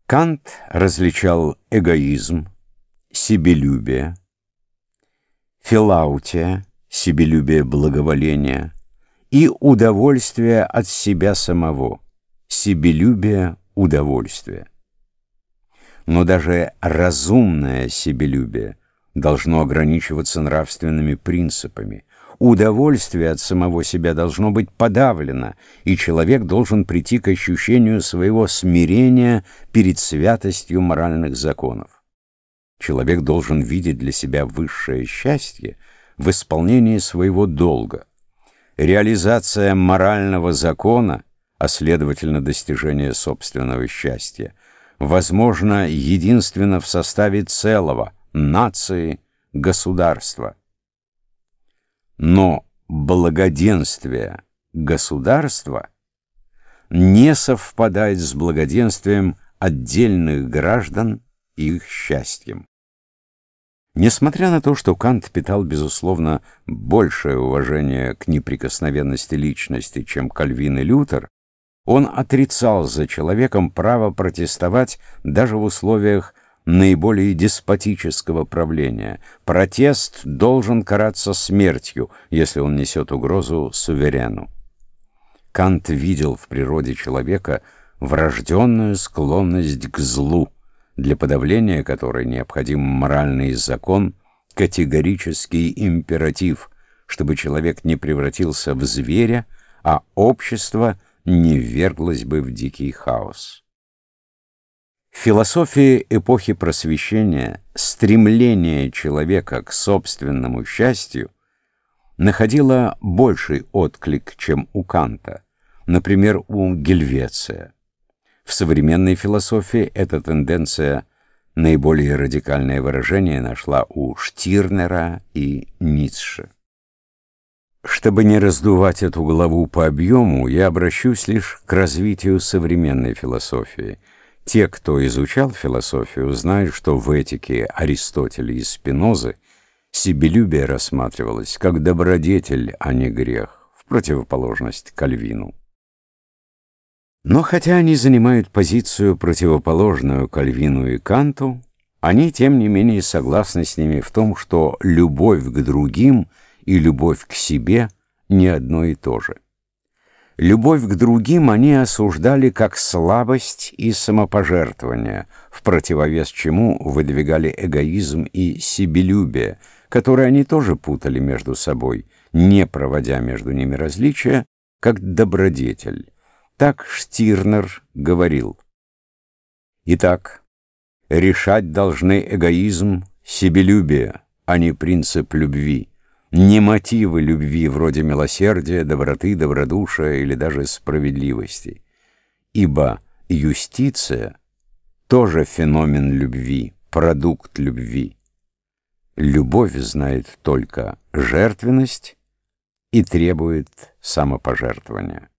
Кант различал эгоизм, себелюбие, филаутия, себелюбие благоволения, и удовольствие от себя самого, себелюбие удовольствия. Но даже разумное себелюбие должно ограничиваться нравственными принципами. Удовольствие от самого себя должно быть подавлено, и человек должен прийти к ощущению своего смирения перед святостью моральных законов. Человек должен видеть для себя высшее счастье в исполнении своего долга. Реализация морального закона, а следовательно достижение собственного счастья, возможно единственно в составе целого – нации, государства. Но благоденствие государства не совпадает с благоденствием отдельных граждан и их счастьем. Несмотря на то, что Кант питал, безусловно, большее уважение к неприкосновенности личности, чем Кальвин и Лютер, он отрицал за человеком право протестовать даже в условиях наиболее деспотического правления. Протест должен караться смертью, если он несет угрозу суверену. Кант видел в природе человека врожденную склонность к злу, для подавления которой необходим моральный закон, категорический императив, чтобы человек не превратился в зверя, а общество не вверглось бы в дикий хаос. В философии эпохи Просвещения стремление человека к собственному счастью находило больший отклик, чем у Канта, например, у Гельвеция. В современной философии эта тенденция наиболее радикальное выражение нашла у Штирнера и Ницше. Чтобы не раздувать эту главу по объему, я обращусь лишь к развитию современной философии. Те, кто изучал философию, знают, что в этике Аристотеля и Спинозы себелюбие рассматривалось как добродетель, а не грех, в противоположность Кальвину. Но хотя они занимают позицию, противоположную Кальвину и Канту, они, тем не менее, согласны с ними в том, что любовь к другим и любовь к себе не одно и то же. Любовь к другим они осуждали как слабость и самопожертвование, в противовес чему выдвигали эгоизм и себелюбие, которые они тоже путали между собой, не проводя между ними различия, как добродетель. Так Штирнер говорил: «Итак, решать должны эгоизм, себелюбие, а не принцип любви, не мотивы любви вроде милосердия, доброты, добродушия или даже справедливости. Ибо юстиция тоже феномен любви, продукт любви. Любовь знает только жертвенность и требует самопожертвования».